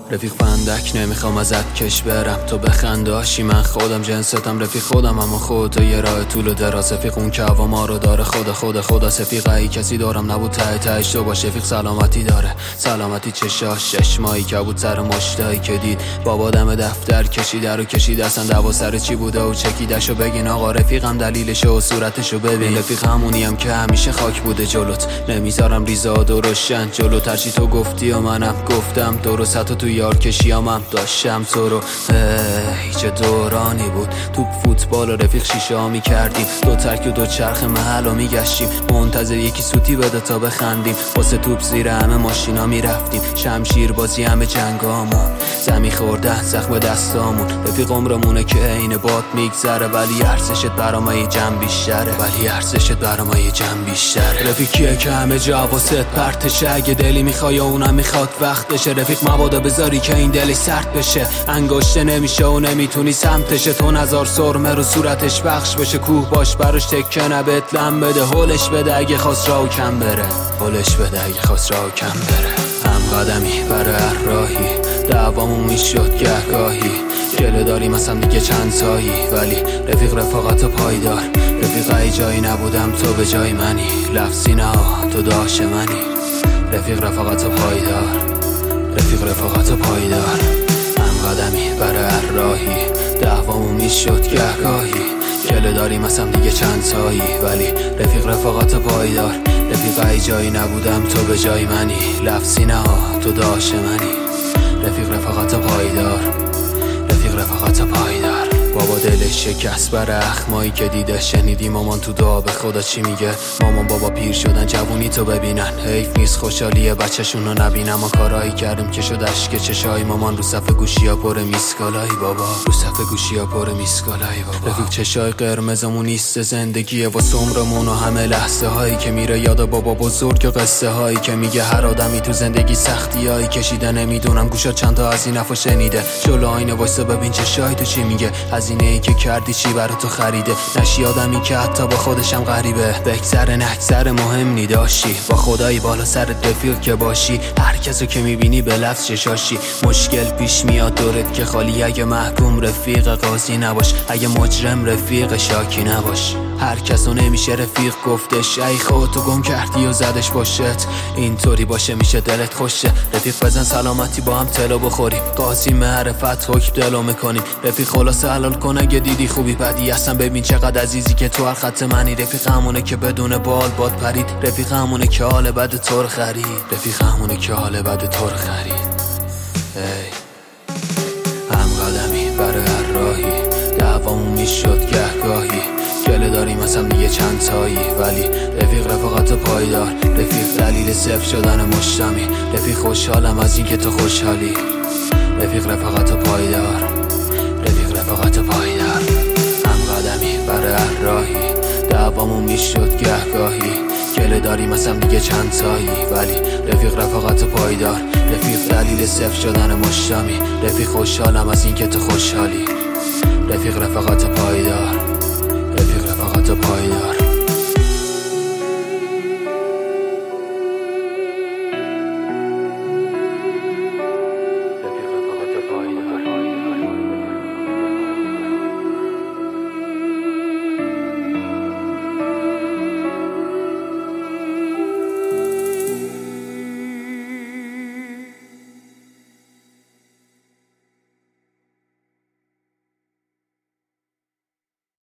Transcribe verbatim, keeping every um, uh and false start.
رفیق فندک نمیخوام ازت کش برم، تو بخنداشی من خودم جنستم رفیق خودم، اما خودتو یه راه طول و دراز. رفیق اون که هوا ما رو داره خدا خدا خدا سفیق ای کسی دارم نبود ته تهش تو باشه. رفیق سلامتی داره سلامتی چشاش شش ماهی که بود سر مشتایی که دید بابا دم دفتر کشیده رو کشید اصلا دوا سر چی بوده و چکیدشو بگین آقا رفیقم دلیلشو و صورتشو ببین. رفیق همونیم که همیشه خاک بوده جلوت، نمیذارم ریزاد و روشن جلو ترچی تو گفتی و منم گفتم درست تو یار کشیام هم داشتم تو رو. چه دورانی بود تو فوتبال و رفیق شیشه ها می کردیم، دو ترک و دو چرخ محل و می گشتیم منتظر یکی سوتی بده تا بخندیم، واسه توپ زیر همه ماشینا می رفتیم، شمشیر بازی همه جنگامون زمی خوردن زخم دستامون. رفیق عمرمونه که این باد میگذره ولی ارزشت برام یه جمع بیشتره، ولی ارزشت برام یه جمع بیشتره. رفیق کیه که همه جا حواست پرتشه، اگه دلی میخوای اونم میخواد وقتشه. رفیق مبادا بذاری که این دلی سرد بشه، انگشته نمیشه و نمیتونی سمتشه، تو نظر سرمه رو صورتش بخش بشه، کوه باش براش تکه نبت لم بده، هولش بده اگه خواست راو کم بره، هولش بده اگه خواست راو کم بره. هم قدمی برای هر راهی دعوامون میشد گهگاهی، گله داریم اصلا دیگه چند تایی ولی رفیق رفاقت پایدار. رفیق ای جایی نبودم تو به جای منی، لفظی نه تو داشت منی. رفیق رفاقت پایدار، رفیق رفاقت پایدار. هم قدمی برای هر راهی دعوامون میشد گهگاهی، گله داریم اصلا دیگه چند تایی ولی رفیق رفاقت پایدار. رفیق ای جایی نبودم تو به جای منی، لفظی نه تو داشت منی. رفیق رفاقت پایدار، رفیق رفاقت پایدار. بابا دلش شکست برای اخمایی که دیده، شنیدی مامان تو دعا به خدا چی میگه. مامان بابا پیر شدن جوونی تو ببینن، حیف نیست خوشحالیه بچه‌شون رو نبینم. ما کارایی کردیم که شد اشک چشای مامان رو صفحه گوشیا پر میسکالایی بابا، رو صفحه گوشیا پر میسکالایی بابا. رفیق چشای قرمزمون نیست زندگیه واسه عمرمون و همه لحظه هایی که میره یاد بابا بزرگ و قصه هایی که میگه هر آدمی تو زندگی سختیایی کشیده. نمیدونم گوشا چند تا از این حرفا شنیده، جلو آینه وایسا ببین چشای تو چی میگه، هزینه ای که کردی چی برای تو خریده. نشی آدمی که حتی با خودشم غریبه، بگذره نگذره مهم نی داشتی با خدایی بالا سر رفیق که باشی. هر کسو که میبینی به لفظ چشاشی، مشکل پیش میاد دورت که خالی، اگه محکوم رفیق قاضی نباش، اگه مجرم رفیق شاکی نباش. هر کسو نمیشه رفیق گفتش، ای خودتو گم کردی و زدش باشت، اینطوری باشه میشه دلت خوشه. رفیق بزن سلامتی با هم تلو بخوریم، قاضی معرفت حکم دلو میکنیم. رفیق خلاصه حلال کن اگه دیدی خوبی بدی، اصلا ببین چقدر عزیزی که تو هر خط منی. رفیق همونه که بدون بال باد پرید، رفیق همونه که حال بد تو رو خرید، رفیق همونه که حال بد تو رو خرید. ای هم قدمی برای هر راهی دعوامون میشد گهگاهی، گله داریم اصلا دیگه چند تایی ولی رفیق رفاقت پایدار. رفیق دلیل صفر شدن مشتمی، رفیق خوشحالم از این که تو خوشحالی. رفیق رفاقت پایدار، رفیق رفاقت پایدار. هم قدمی برای هر راهی دعوامون میشد گهگاهی، گله داریم اصلا دیگه چند تایی ولی رفیق رفاقت پایدار. رفیق دلیل صفر شدن مشتمی، رفیق خوشحالم از این که تو خوشحالی. رفیق رفاقت پایدار، رفیق رفاقت پایدار.